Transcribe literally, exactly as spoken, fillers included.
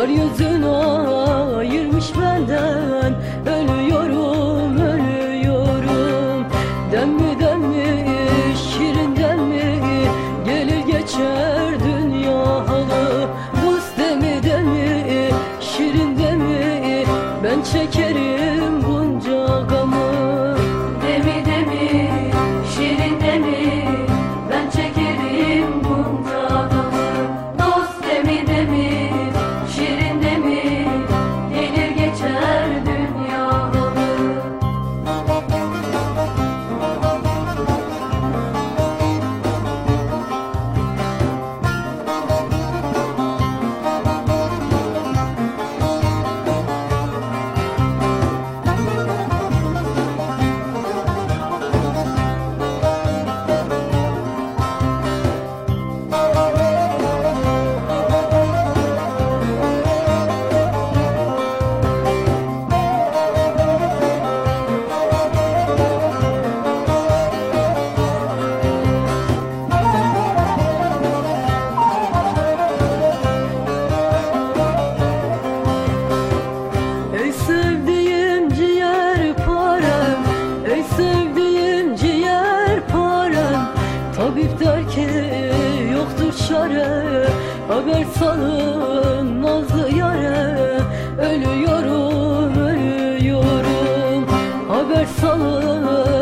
Yar yüzünü ayırmış benden. Ölüyorum, ölüyorum. Dem mi dem mi, şirin dem mi, gelir geçer dünya halı. Dost demi demi, şirin demi, ben çekerim bunca gamı. Demi demi, şirin demi, ben çekerim bunca gamı. Dost demi demi, şirin demi, gelir geçer dünya halı. Ey sevdiğim ciğer parem, ey sevdiğim ciğer parem. Tabip der ki yoktur çare, haber salın nazlı yare. Ölüyorum, ölüyorum, haber salın